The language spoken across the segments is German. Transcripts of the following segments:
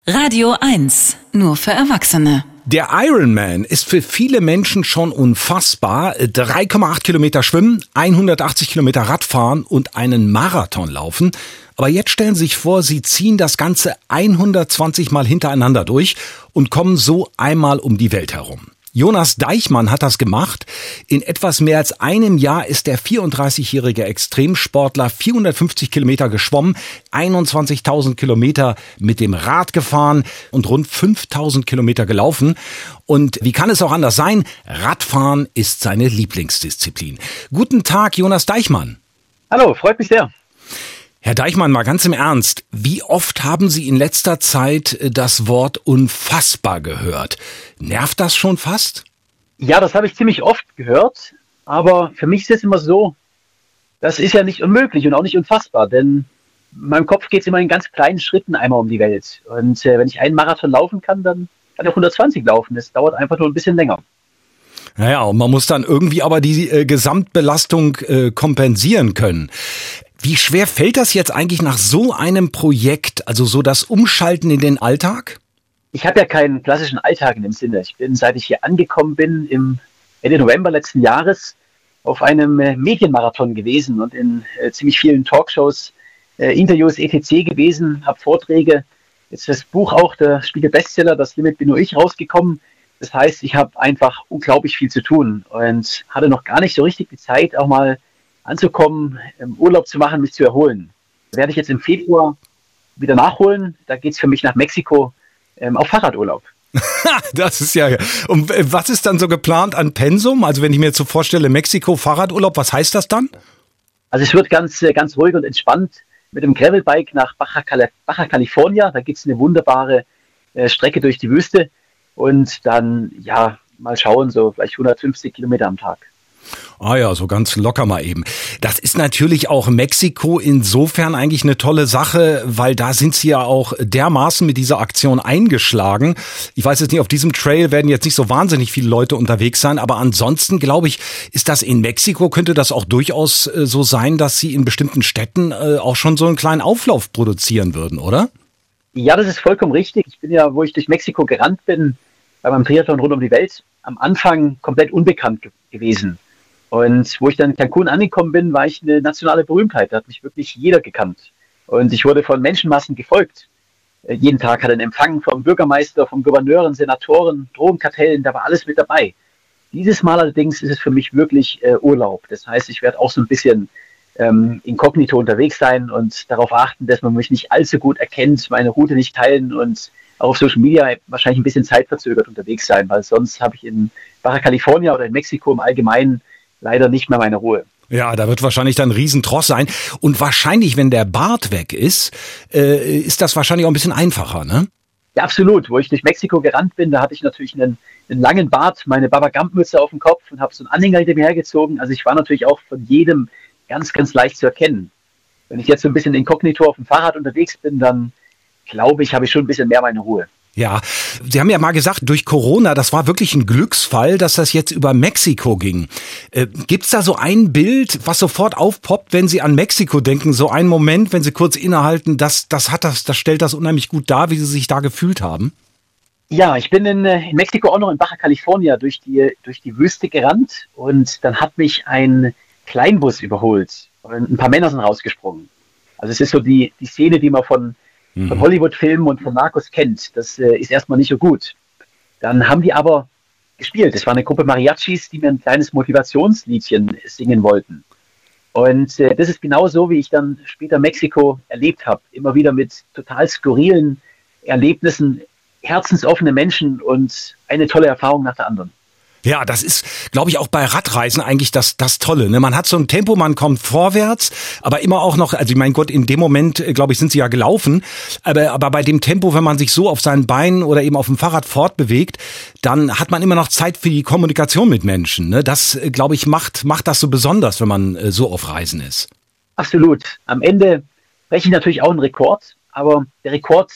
Radio 1, nur für Erwachsene. Der Ironman ist für viele Menschen schon unfassbar. 3,8 Kilometer schwimmen, 180 Kilometer Radfahren und einen Marathon laufen. Aber jetzt stellen Sie sich vor, Sie ziehen das Ganze 120 Mal hintereinander durch und kommen so einmal um die Welt herum. Jonas Deichmann hat das gemacht. In etwas mehr als einem Jahr ist der 34-jährige Extremsportler 450 Kilometer geschwommen, 21.000 Kilometer mit dem Rad gefahren und rund 5.000 Kilometer gelaufen. Und wie kann es auch anders sein? Radfahren ist seine Lieblingsdisziplin. Guten Tag, Jonas Deichmann. Hallo, freut mich sehr. Herr Deichmann, mal ganz im Ernst. Wie oft haben Sie in letzter Zeit das Wort unfassbar gehört? Nervt das schon fast? Ja, das habe ich ziemlich oft gehört, aber für mich ist es immer so, das ist ja nicht unmöglich und auch nicht unfassbar, denn in meinem Kopf geht es immer in ganz kleinen Schritten einmal um die Welt. Und wenn ich einen Marathon laufen kann, dann kann ich auch 120 laufen. Das dauert einfach nur ein bisschen länger. Naja, und man muss dann irgendwie aber die Gesamtbelastung kompensieren können. Wie schwer fällt das jetzt eigentlich nach so einem Projekt, also so das Umschalten in den Alltag? Ich habe ja keinen klassischen Alltag in dem Sinne. Ich bin, seit ich hier angekommen bin, im Ende November letzten Jahres auf einem Medienmarathon gewesen und in ziemlich vielen Talkshows, Interviews, etc. gewesen, habe Vorträge. Jetzt ist das Buch auch, der Spiegel-Bestseller, Das Limit bin nur ich, rausgekommen. Das heißt, ich habe einfach unglaublich viel zu tun und hatte noch gar nicht so richtig die Zeit, auch mal anzukommen, Urlaub zu machen, mich zu erholen. Werde ich jetzt im Februar wieder nachholen. Da geht es für mich nach Mexiko auf Fahrradurlaub. Das ist ja. Und was ist dann so geplant an Pensum? Also wenn ich mir jetzt so vorstelle, Mexiko, Fahrradurlaub, was heißt das dann? Also es wird ganz ruhig und entspannt mit dem Gravelbike nach Baja California. Da gibt es eine wunderbare Strecke durch die Wüste und dann, ja, mal schauen, so vielleicht 150 Kilometer am Tag. Ah ja, so ganz locker mal eben. Das ist natürlich auch Mexiko insofern eigentlich eine tolle Sache, weil da sind sie ja auch dermaßen mit dieser Aktion eingeschlagen. Ich weiß jetzt nicht, auf diesem Trail werden jetzt nicht so wahnsinnig viele Leute unterwegs sein, aber ansonsten glaube ich, ist das in Mexiko, könnte das auch durchaus so sein, dass sie in bestimmten Städten auch schon so einen kleinen Auflauf produzieren würden, oder? Ja, das ist vollkommen richtig. Ich bin ja, wo ich durch Mexiko gerannt bin, bei meinem Triathlon rund um die Welt, am Anfang komplett unbekannt gewesen. Und wo ich dann in Cancun angekommen bin, war ich eine nationale Berühmtheit. Da hat mich wirklich jeder gekannt. Und ich wurde von Menschenmassen gefolgt. Jeden Tag hat ein Empfang vom Bürgermeister, vom Gouverneuren, Senatoren, Drogenkartellen, da war alles mit dabei. Dieses Mal allerdings ist es für mich wirklich Urlaub. Das heißt, ich werde auch so ein bisschen inkognito unterwegs sein und darauf achten, dass man mich nicht allzu gut erkennt, meine Route nicht teilen und auch auf Social Media wahrscheinlich ein bisschen zeitverzögert unterwegs sein, weil sonst habe ich in Baja California oder in Mexiko im Allgemeinen leider nicht mehr meine Ruhe. Ja, da wird wahrscheinlich dann ein Riesentross sein. Und wahrscheinlich, wenn der Bart weg ist, ist das wahrscheinlich auch ein bisschen einfacher, ne? Ja, absolut. Wo ich durch Mexiko gerannt bin, da hatte ich natürlich einen langen Bart, meine Baba Gump-Mütze auf dem Kopf und habe so einen Anhänger hinter mir hergezogen. Also ich war natürlich auch von jedem ganz leicht zu erkennen. Wenn ich jetzt so ein bisschen inkognito auf dem Fahrrad unterwegs bin, dann glaube ich, habe ich schon ein bisschen mehr meine Ruhe. Ja, Sie haben ja mal gesagt, durch Corona, das war wirklich ein Glücksfall, dass das jetzt über Mexiko ging. Gibt's da so ein Bild, was sofort aufpoppt, wenn Sie an Mexiko denken? So ein Moment, wenn Sie kurz innehalten, das stellt das unheimlich gut dar, wie Sie sich da gefühlt haben? Ja, ich bin in Mexiko auch noch in Baja California durch die Wüste gerannt und dann hat mich ein Kleinbus überholt und ein paar Männer sind rausgesprungen. Also es ist so die Szene, die man von Hollywood-Filmen und von Narcos kennt. Das ist erstmal nicht so gut. Dann haben die aber gespielt. Es war eine Gruppe Mariachis, die mir ein kleines Motivationsliedchen singen wollten. Und das ist genau so, wie ich dann später Mexiko erlebt habe. Immer wieder mit total skurrilen Erlebnissen, herzensoffene Menschen und eine tolle Erfahrung nach der anderen. Ja, das ist, glaube ich, auch bei Radreisen eigentlich das Tolle. Ne? Man hat so ein Tempo, man kommt vorwärts, aber immer auch noch, also ich mein Gott, in dem Moment, glaube ich, sind sie ja gelaufen, aber bei dem Tempo, wenn man sich so auf seinen Beinen oder eben auf dem Fahrrad fortbewegt, dann hat man immer noch Zeit für die Kommunikation mit Menschen. Ne? Das, glaube ich, macht das so besonders, wenn man so auf Reisen ist. Absolut. Am Ende breche ich natürlich auch einen Rekord, aber der Rekord,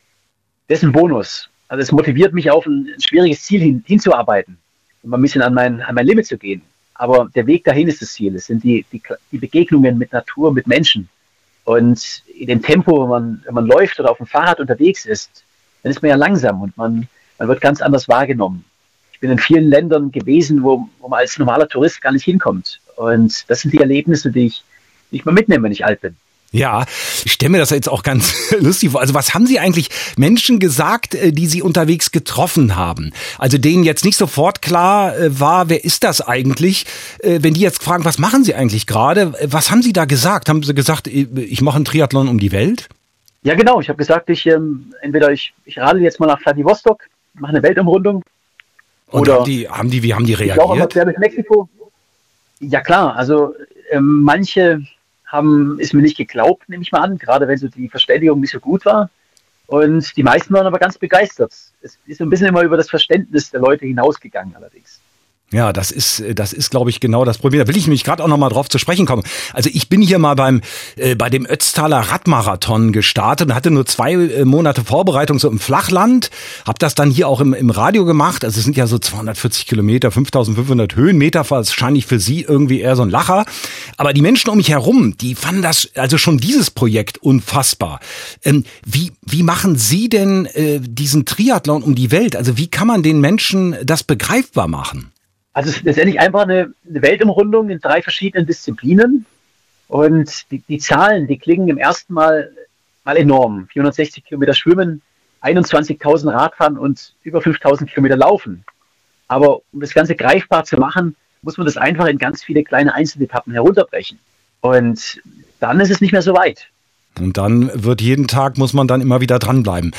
das ist ein Bonus. Also es motiviert mich auf ein schwieriges Ziel hinzuarbeiten. Um ein bisschen an mein Limit zu gehen. Aber der Weg dahin ist das Ziel. Es sind die Begegnungen mit Natur, mit Menschen. Und in dem Tempo, wenn man läuft oder auf dem Fahrrad unterwegs ist, dann ist man ja langsam und man wird ganz anders wahrgenommen. Ich bin in vielen Ländern gewesen, wo man als normaler Tourist gar nicht hinkommt. Und das sind die Erlebnisse, die ich mal mitnehme, wenn ich alt bin. Ja, ich stelle mir das jetzt auch ganz lustig vor. Also was haben Sie eigentlich Menschen gesagt, die Sie unterwegs getroffen haben? Also denen jetzt nicht sofort klar war, wer ist das eigentlich? Wenn die jetzt fragen, was machen Sie eigentlich gerade? Was haben Sie da gesagt? Haben Sie gesagt, ich mache einen Triathlon um die Welt? Ja, genau. Ich habe gesagt, ich radel jetzt mal nach Vladivostok, mache eine Weltumrundung. Und oder wie haben die reagiert? Ich auch immer quer durch Mexiko. Ja klar, also manche ist mir nicht geglaubt, nehme ich mal an, gerade wenn so die Verständigung nicht so gut war. Und die meisten waren aber ganz begeistert. Es ist so ein bisschen immer über das Verständnis der Leute hinausgegangen allerdings. Ja, das ist, glaube ich, genau das Problem. Da will ich nämlich gerade auch noch mal drauf zu sprechen kommen. Also ich bin hier mal bei dem Ötztaler Radmarathon gestartet und hatte nur 2 Monate Vorbereitung so im Flachland. Hab das dann hier auch im Radio gemacht. Also es sind ja so 240 Kilometer, 5.500 Höhenmeter, wahrscheinlich für Sie irgendwie eher so ein Lacher. Aber die Menschen um mich herum, die fanden das, also schon dieses Projekt unfassbar. Wie machen Sie denn diesen Triathlon um die Welt? Also wie kann man den Menschen das begreifbar machen? Also es ist letztendlich einfach eine Weltumrundung in 3 verschiedenen Disziplinen und die Zahlen, die klingen im ersten Mal enorm. 460 Kilometer Schwimmen, 21.000 Radfahren und über 5.000 Kilometer Laufen. Aber um das Ganze greifbar zu machen, muss man das einfach in ganz viele kleine Einzeletappen herunterbrechen. Und dann ist es nicht mehr so weit. Und dann muss man dann immer wieder dranbleiben.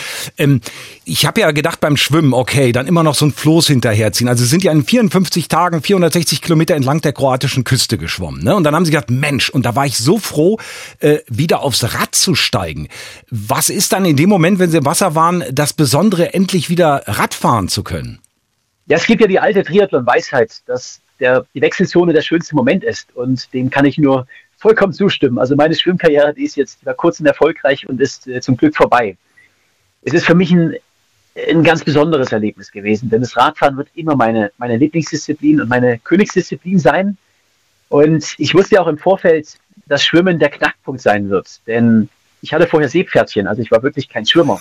Ich habe ja gedacht beim Schwimmen, okay, dann immer noch so ein Floß hinterherziehen. Also Sie sind ja in 54 Tagen 460 Kilometer entlang der kroatischen Küste geschwommen. Ne? Und dann haben Sie gedacht, Mensch, und da war ich so froh, wieder aufs Rad zu steigen. Was ist dann in dem Moment, wenn Sie im Wasser waren, das Besondere, endlich wieder Rad fahren zu können? Ja, es gibt ja die alte Triathlon-Weisheit, dass die Wechselzone der schönste Moment ist. Und dem kann ich nur vollkommen zustimmen. Also meine Schwimmkarriere, die war kurz und erfolgreich und ist zum Glück vorbei. Es ist für mich ein ganz besonderes Erlebnis gewesen, denn das Radfahren wird immer meine Lieblingsdisziplin und meine Königsdisziplin sein. Und ich wusste ja auch im Vorfeld, dass Schwimmen der Knackpunkt sein wird, denn ich hatte vorher Seepferdchen, also ich war wirklich kein Schwimmer.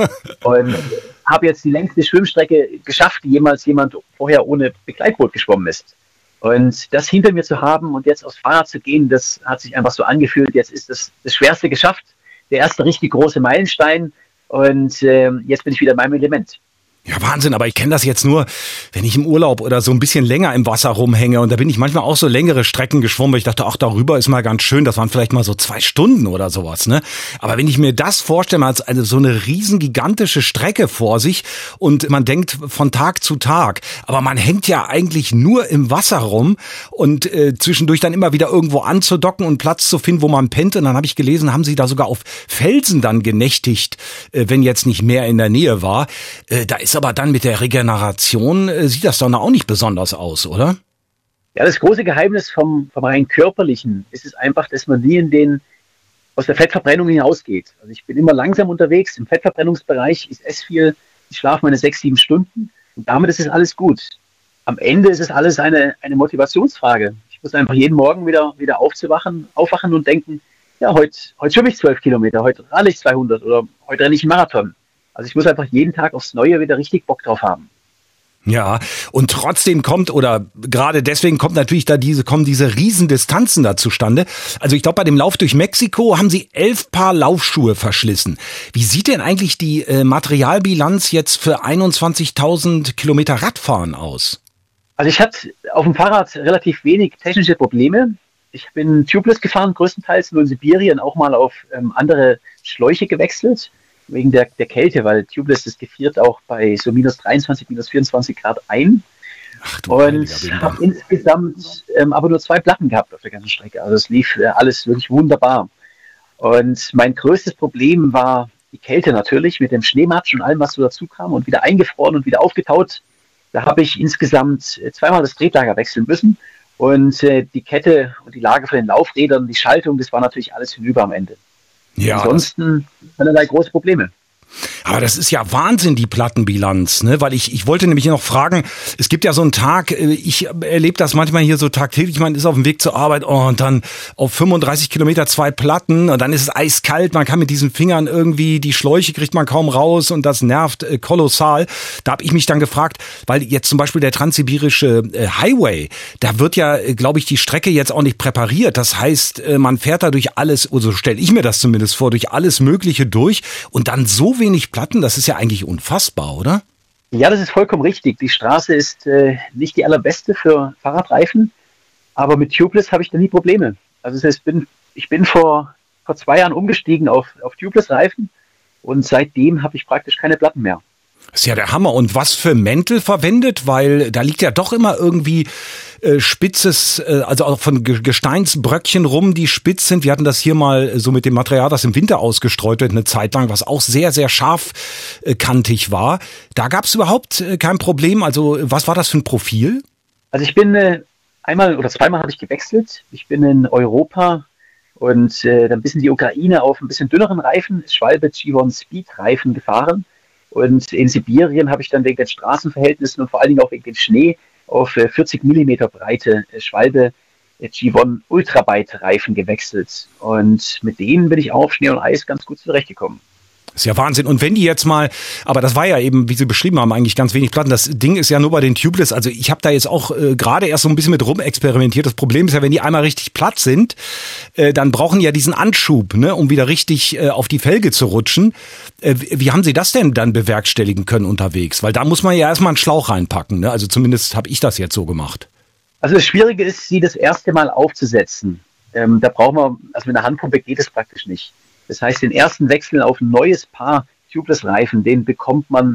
Und habe jetzt die längste Schwimmstrecke geschafft, die jemals jemand vorher ohne Begleitboot geschwommen ist. Und das hinter mir zu haben und jetzt aufs Fahrrad zu gehen, das hat sich einfach so angefühlt. Jetzt ist das Schwerste geschafft, der erste richtig große Meilenstein und jetzt bin ich wieder in meinem Element. Ja, Wahnsinn, aber ich kenne das jetzt nur, wenn ich im Urlaub oder so ein bisschen länger im Wasser rumhänge, und da bin ich manchmal auch so längere Strecken geschwommen, weil ich dachte, ach, darüber ist mal ganz schön, das waren vielleicht mal so 2 Stunden oder sowas, ne? Aber wenn ich mir das vorstelle, man hat so eine riesen gigantische Strecke vor sich und man denkt von Tag zu Tag, aber man hängt ja eigentlich nur im Wasser rum und zwischendurch dann immer wieder irgendwo anzudocken und Platz zu finden, wo man pennt. Und dann habe ich gelesen, haben sie da sogar auf Felsen dann genächtigt, wenn jetzt nicht mehr in der Nähe war. Da ist aber dann mit der Regeneration, sieht das doch auch nicht besonders aus, oder? Ja, das große Geheimnis vom rein körperlichen ist es einfach, dass man nie aus der Fettverbrennung hinausgeht. Also ich bin immer langsam unterwegs im Fettverbrennungsbereich, ich esse viel, ich schlafe meine 6-7 Stunden und damit ist es alles gut. Am Ende ist es alles eine Motivationsfrage. Ich muss einfach jeden Morgen wieder aufwachen und denken, ja, heute schwimme ich 12 Kilometer, heute ralle ich 200 oder heute renne ich einen Marathon. Also ich muss einfach jeden Tag aufs Neue wieder richtig Bock drauf haben. Ja, und trotzdem gerade deswegen kommen diese Riesendistanzen da zustande. Also ich glaube, bei dem Lauf durch Mexiko haben Sie 11 Paar Laufschuhe verschlissen. Wie sieht denn eigentlich die Materialbilanz jetzt für 21.000 Kilometer Radfahren aus? Also ich hatte auf dem Fahrrad relativ wenig technische Probleme. Ich bin tubeless gefahren, größtenteils nur in Sibirien, auch mal auf andere Schläuche gewechselt. Wegen der Kälte, weil Tubeless, das gefriert auch bei so minus 23, minus 24 Grad ein. Ach, und habe insgesamt aber nur 2 Platten gehabt auf der ganzen Strecke. Also es lief alles wirklich wunderbar. Und mein größtes Problem war die Kälte natürlich, mit dem Schneematsch und allem, was so dazu kam und wieder eingefroren und wieder aufgetaut. Da habe ich insgesamt 2-mal das Tretlager wechseln müssen. Und die Kette und die Lage von den Laufrädern, die Schaltung, das war natürlich alles hinüber am Ende. Ja, ansonsten keinerlei große Probleme. Aber das ist ja Wahnsinn, die Plattenbilanz, ne? Weil ich wollte nämlich noch fragen, es gibt ja so einen Tag, ich erlebe das manchmal hier so tagtäglich, man ist auf dem Weg zur Arbeit und dann auf 35 Kilometer 2 Platten und dann ist es eiskalt, man kann mit diesen Fingern irgendwie, die Schläuche kriegt man kaum raus und das nervt kolossal. Da habe ich mich dann gefragt, weil jetzt zum Beispiel der transsibirische Highway, da wird ja, glaube ich, die Strecke jetzt auch nicht präpariert. Das heißt, man fährt da durch alles, so also stelle ich mir das zumindest vor, durch alles Mögliche durch und dann so wenig Platten, das ist ja eigentlich unfassbar, oder? Ja, das ist vollkommen richtig. Die Straße ist nicht die allerbeste für Fahrradreifen, aber mit Tubeless habe ich da nie Probleme. Also ich bin vor 2 Jahren umgestiegen auf Tubeless-Reifen und seitdem habe ich praktisch keine Platten mehr. Das ist ja der Hammer. Und was für Mäntel verwendet? Weil da liegt ja doch immer irgendwie spitzes, also auch von Gesteinsbröckchen rum, die spitz sind. Wir hatten das hier mal so mit dem Material, das im Winter ausgestreut wird, eine Zeit lang, was auch sehr, sehr scharfkantig war. Da gab es überhaupt kein Problem. Also was war das für ein Profil? Also ich bin einmal oder zweimal habe ich gewechselt. Ich bin in Europa und dann bis in die Ukraine auf ein bisschen dünneren Reifen, Schwalbe G1 Speed Reifen gefahren. Und in Sibirien habe ich dann wegen den Straßenverhältnissen und vor allen Dingen auch wegen dem Schnee auf 40 Millimeter breite Schwalbe G1 Ultrabite Reifen gewechselt. Und mit denen bin ich auch auf Schnee und Eis ganz gut zurechtgekommen. Das ist ja Wahnsinn. Und wenn die jetzt mal, aber das war ja eben, wie Sie beschrieben haben, eigentlich ganz wenig Platten. Das Ding ist ja nur bei den Tubeless. Also ich habe da jetzt auch gerade erst so ein bisschen mit rumexperimentiert. Das Problem ist ja, wenn die einmal richtig platt sind, dann brauchen die ja diesen Anschub, ne, um wieder richtig auf die Felge zu rutschen. Wie haben Sie das denn dann bewerkstelligen können unterwegs? Weil da muss man ja erstmal einen Schlauch reinpacken. Ne? Also zumindest habe ich das jetzt so gemacht. Also das Schwierige ist, sie das erste Mal aufzusetzen. Da brauchen wir, also mit einer Handpumpe geht es praktisch nicht. Das heißt, den ersten Wechsel auf ein neues Paar Tubeless-Reifen, den bekommt man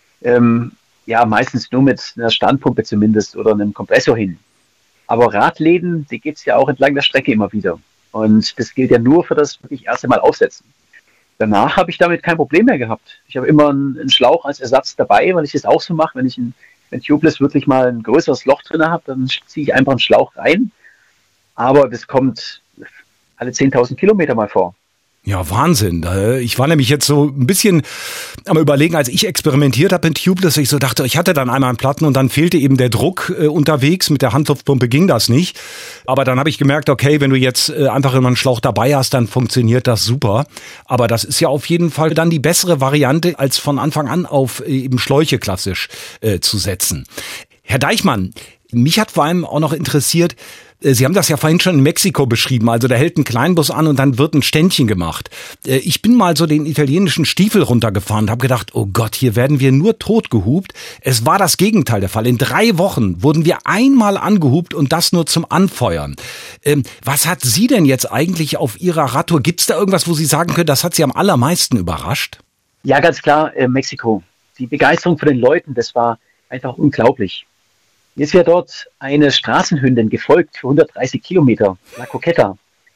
meistens nur mit einer Standpumpe zumindest oder einem Kompressor hin. Aber Radläden, die gibt es ja auch entlang der Strecke immer wieder. Und das gilt ja nur für das wirklich erste Mal aufsetzen. Danach habe ich damit kein Problem mehr gehabt. Ich habe immer einen Schlauch als Ersatz dabei, weil ich das auch so mache. Wenn ich ein Tubeless wirklich mal ein größeres Loch drin habe, dann ziehe ich einfach einen Schlauch rein. Aber das kommt alle 10.000 Kilometer mal vor. Ja, Wahnsinn. Ich war nämlich jetzt so ein bisschen am Überlegen, als ich experimentiert habe in Tubeless, ich so dachte, ich hatte dann einmal einen Platten und dann fehlte eben der Druck unterwegs. Mit der Handluftpumpe ging das nicht. Aber dann habe ich gemerkt, okay, wenn du jetzt einfach immer einen Schlauch dabei hast, dann funktioniert das super. Aber das ist ja auf jeden Fall dann die bessere Variante, als von Anfang an auf eben Schläuche klassisch zu setzen. Herr Deichmann, mich hat vor allem auch noch interessiert, Sie haben das ja vorhin schon in Mexiko beschrieben, also da hält ein Kleinbus an und dann wird ein Ständchen gemacht. Ich bin mal so den italienischen Stiefel runtergefahren und habe gedacht, oh Gott, hier werden wir nur totgehupt. Es war das Gegenteil der Fall. In 3 Wochen wurden wir einmal angehupt und das nur zum Anfeuern. Was hat Sie denn jetzt eigentlich auf Ihrer Radtour? Gibt es da irgendwas, wo Sie sagen können, das hat Sie am allermeisten überrascht? Ja, ganz klar, Mexiko. Die Begeisterung von den Leuten, das war einfach unglaublich. Mir ist ja dort eine Straßenhündin gefolgt für 130 Kilometer, La Coqueta.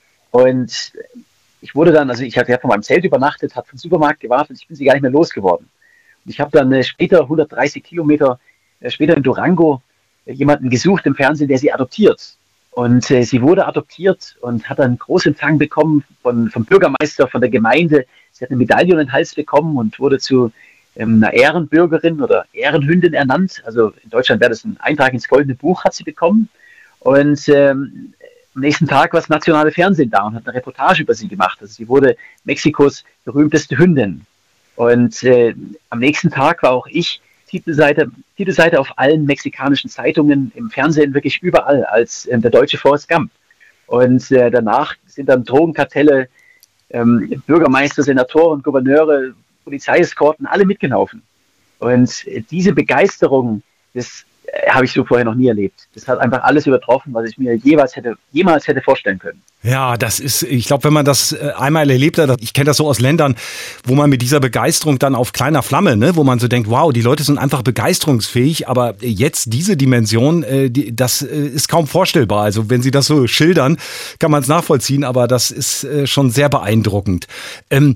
Und ich wurde dann, also ich hatte ja von meinem Zelt übernachtet, habe vom Supermarkt gewartet, ich bin sie gar nicht mehr losgeworden. Und ich habe dann später, 130 Kilometer später in Durango, jemanden gesucht im Fernsehen, der sie adoptiert. Und sie wurde adoptiert und hat einen großen Empfang bekommen vom Bürgermeister, von der Gemeinde. Sie hat eine Medaille um den Hals bekommen und wurde zu einer Ehrenbürgerin oder Ehrenhündin ernannt. Also in Deutschland wäre das ein Eintrag ins Goldene Buch, hat sie bekommen. Und am nächsten Tag war das nationale Fernsehen da und hat eine Reportage über sie gemacht. Also sie wurde Mexikos berühmteste Hündin. Und am nächsten Tag war auch ich Titelseite auf allen mexikanischen Zeitungen, im Fernsehen, wirklich überall als der deutsche Forrest Gump. Und danach sind dann Drogenkartelle, Bürgermeister, Senatoren, Gouverneure, Polizeieskorten, alle mitgelaufen. Und diese Begeisterung, das habe ich so vorher noch nie erlebt. Das hat einfach alles übertroffen, was ich mir jemals hätte vorstellen können. Ja, das ist, ich glaube, wenn man das einmal erlebt hat, ich kenne das so aus Ländern, wo man mit dieser Begeisterung dann auf kleiner Flamme, ne, wo man so denkt, wow, die Leute sind einfach begeisterungsfähig, aber jetzt diese Dimension, das ist kaum vorstellbar. Also wenn Sie das so schildern, kann man es nachvollziehen, aber das ist schon sehr beeindruckend.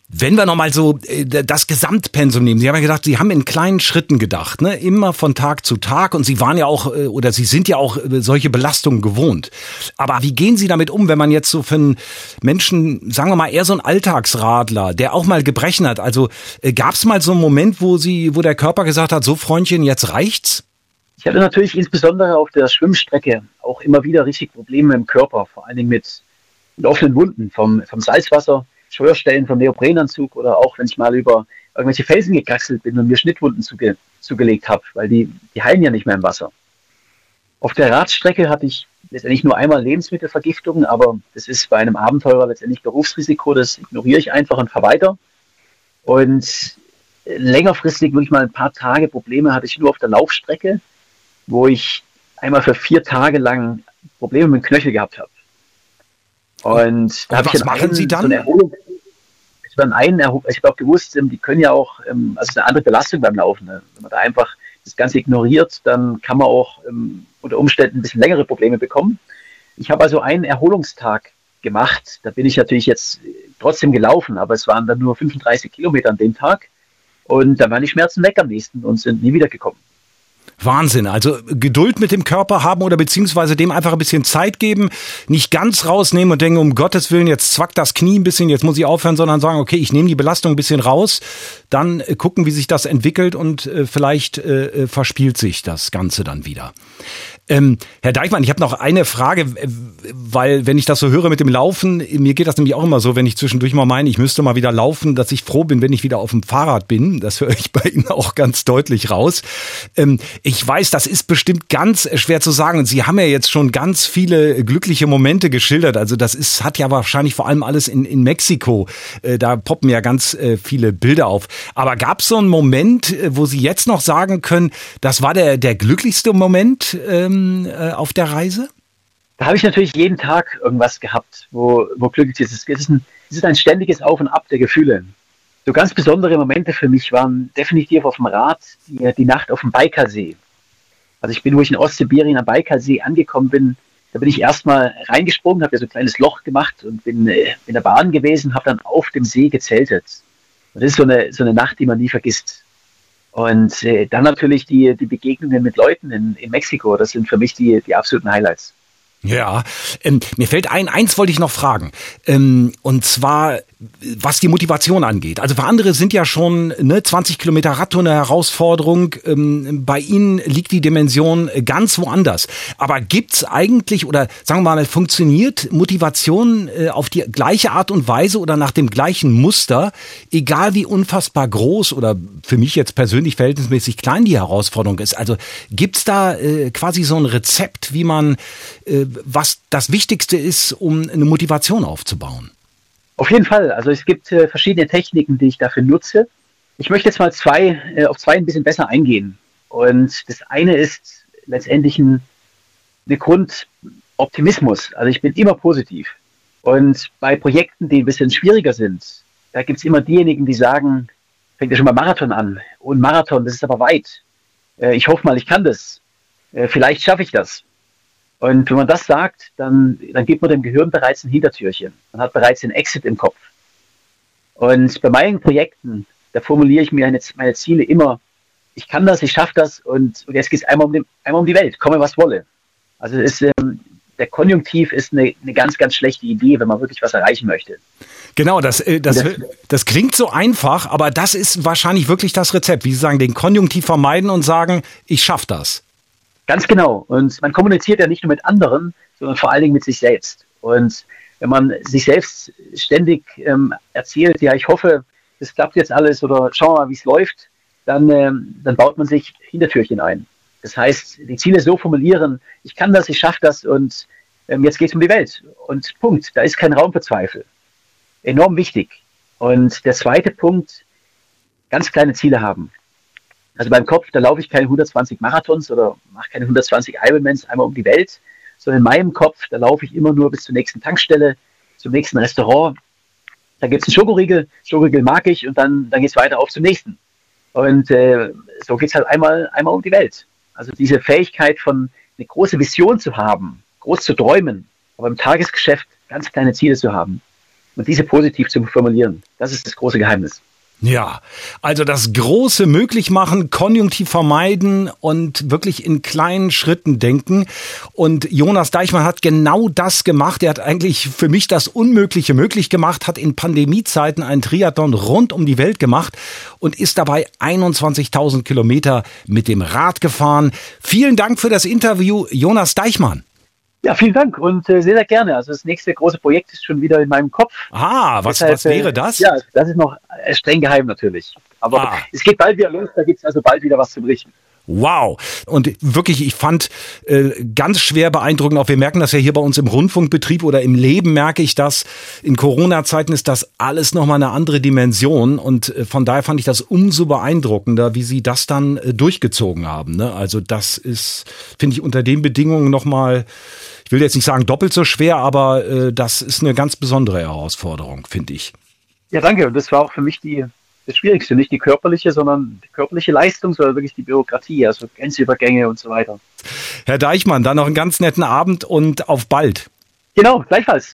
Wenn wir nochmal so das Gesamtpensum nehmen, Sie haben ja gesagt, Sie haben in kleinen Schritten gedacht, ne? Immer von Tag zu Tag, und Sie waren ja auch, oder Sie sind ja auch solche Belastungen gewohnt. Aber wie gehen Sie damit um, wenn man jetzt so für einen Menschen, sagen wir mal, eher so ein Alltagsradler, der auch mal Gebrechen hat, also gab es mal so einen Moment, wo der Körper gesagt hat, so Freundchen, jetzt reicht's? Ich hatte natürlich insbesondere auf der Schwimmstrecke auch immer wieder richtig Probleme im Körper, vor allen Dingen mit offenen Wunden vom Salzwasser, Schwörstellen vom Neoprenanzug oder auch, wenn ich mal über irgendwelche Felsen gekraxelt bin und mir Schnittwunden zugelegt habe, weil die heilen ja nicht mehr im Wasser. Auf der Radstrecke hatte ich letztendlich nur einmal Lebensmittelvergiftungen, aber das ist bei einem Abenteurer letztendlich Berufsrisiko, das ignoriere ich einfach und fahre weiter. Und längerfristig, wirklich mal ein paar Tage Probleme hatte ich nur auf der Laufstrecke, wo ich einmal für 4 Tage lang Probleme mit dem Knöchel gehabt habe. Und da habe ich was machen Sie dann? Ich habe auch gewusst, die können ja auch, also eine andere Belastung beim Laufen. Ne? Wenn man da einfach das Ganze ignoriert, dann kann man auch unter Umständen ein bisschen längere Probleme bekommen. Ich habe also einen Erholungstag gemacht. Da bin ich natürlich jetzt trotzdem gelaufen, aber es waren dann nur 35 Kilometer an dem Tag. Und dann waren die Schmerzen weg am nächsten und sind nie wiedergekommen. Wahnsinn, also Geduld mit dem Körper haben oder beziehungsweise dem einfach ein bisschen Zeit geben, nicht ganz rausnehmen und denken, um Gottes Willen, jetzt zwackt das Knie ein bisschen, jetzt muss ich aufhören, sondern sagen, okay, ich nehme die Belastung ein bisschen raus, dann gucken, wie sich das entwickelt und vielleicht verspielt sich das Ganze dann wieder. Herr Deichmann, ich habe noch eine Frage, weil wenn ich das so höre mit dem Laufen, mir geht das nämlich auch immer so, wenn ich zwischendurch mal meine, ich müsste mal wieder laufen, dass ich froh bin, wenn ich wieder auf dem Fahrrad bin. Das höre ich bei Ihnen auch ganz deutlich raus. Ich weiß, das ist bestimmt ganz schwer zu sagen. Und Sie haben ja jetzt schon ganz viele glückliche Momente geschildert. Also das hat ja wahrscheinlich vor allem alles in Mexiko. Da poppen ja ganz viele Bilder auf. Aber gab es so einen Moment, wo Sie jetzt noch sagen können, das war der glücklichste Moment auf der Reise? Da habe ich natürlich jeden Tag irgendwas gehabt, wo glücklich ist. Es ist ein ständiges Auf und Ab der Gefühle. So ganz besondere Momente für mich waren definitiv auf dem Rad die Nacht auf dem Baikalsee. Also wo ich in Ostsibirien am Baikalsee angekommen bin, da bin ich erstmal reingesprungen, habe ja so ein kleines Loch gemacht und bin in der Bahn gewesen, habe dann auf dem See gezeltet. Und das ist so eine Nacht, die man nie vergisst. Und dann natürlich die Begegnungen mit Leuten in Mexiko, das sind für mich die absoluten Highlights. Ja, mir fällt eins wollte ich noch fragen, und zwar, was die Motivation angeht. Also für andere sind ja schon 20 Kilometer Radtour eine Herausforderung, bei Ihnen liegt die Dimension ganz woanders. Aber gibt's eigentlich, oder sagen wir mal, funktioniert Motivation auf die gleiche Art und Weise oder nach dem gleichen Muster, egal wie unfassbar groß oder für mich jetzt persönlich verhältnismäßig klein die Herausforderung ist? Also gibt's da quasi so ein Rezept, wie man was das Wichtigste ist, um eine Motivation aufzubauen? Auf jeden Fall. Also es gibt verschiedene Techniken, die ich dafür nutze. Ich möchte jetzt mal auf zwei ein bisschen besser eingehen. Und das eine ist letztendlich eine Grundoptimismus. Also ich bin immer positiv. Und bei Projekten, die ein bisschen schwieriger sind, da gibt es immer diejenigen, die sagen, fängt ja schon mal Marathon an. Und Marathon, das ist aber weit. Ich hoffe mal, ich kann das. Vielleicht schaffe ich das. Und wenn man das sagt, dann gibt man dem Gehirn bereits ein Hintertürchen. Man hat bereits den Exit im Kopf. Und bei meinen Projekten, da formuliere ich mir meine Ziele immer, ich kann das, ich schaffe das und jetzt geht es einmal um die Welt, komme was wolle. Also der Konjunktiv ist eine ganz, ganz schlechte Idee, wenn man wirklich was erreichen möchte. Genau, das klingt so einfach, aber das ist wahrscheinlich wirklich das Rezept. Wie Sie sagen, den Konjunktiv vermeiden und sagen, ich schaffe das. Ganz genau. Und man kommuniziert ja nicht nur mit anderen, sondern vor allen Dingen mit sich selbst. Und wenn man sich selbst ständig erzählt, ja, ich hoffe, das klappt jetzt alles oder schauen wir mal, wie es läuft, dann baut man sich Hintertürchen ein. Das heißt, die Ziele so formulieren, ich kann das, ich schaffe das und jetzt geht es um die Welt. Und Punkt, da ist kein Raum für Zweifel. Enorm wichtig. Und der zweite Punkt, ganz kleine Ziele haben. Also beim Kopf, da laufe ich keine 120 Marathons oder mache keine 120 Ironmans einmal um die Welt, sondern in meinem Kopf, da laufe ich immer nur bis zur nächsten Tankstelle, zum nächsten Restaurant. Da gibt es einen Schokoriegel mag ich und dann geht es weiter auf zum nächsten. Und so geht es halt einmal um die Welt. Also diese Fähigkeit von eine große Vision zu haben, groß zu träumen, aber im Tagesgeschäft ganz kleine Ziele zu haben. und diese positiv zu formulieren. Das ist das große Geheimnis. Ja, also das Große möglich machen, Konjunktiv vermeiden und wirklich in kleinen Schritten denken. Und Jonas Deichmann hat genau das gemacht. Er hat eigentlich für mich das Unmögliche möglich gemacht, hat in Pandemiezeiten einen Triathlon rund um die Welt gemacht und ist dabei 21.000 Kilometer mit dem Rad gefahren. Vielen Dank für das Interview, Jonas Deichmann. Ja, vielen Dank und sehr, sehr gerne. Also das nächste große Projekt ist schon wieder in meinem Kopf. Was wäre das? Ja, das ist noch streng geheim natürlich. Aber es geht bald wieder los, da gibt es also bald wieder was zu berichten. Wow. Und wirklich, ich fand ganz schwer beeindruckend, auch wir merken das ja hier bei uns im Rundfunkbetrieb oder im Leben merke ich das, in Corona-Zeiten ist das alles nochmal eine andere Dimension und von daher fand ich das umso beeindruckender, wie Sie das dann durchgezogen haben. Ne? Also das ist, finde ich, unter den Bedingungen nochmal, ich will jetzt nicht sagen doppelt so schwer, aber das ist eine ganz besondere Herausforderung, finde ich. Ja, danke. Und das war auch für mich das Schwierigste, nicht die körperliche, sondern die körperliche Leistung, sondern wirklich die Bürokratie, also Grenzübergänge und so weiter. Herr Deichmann, dann noch einen ganz netten Abend und auf bald. Genau, gleichfalls.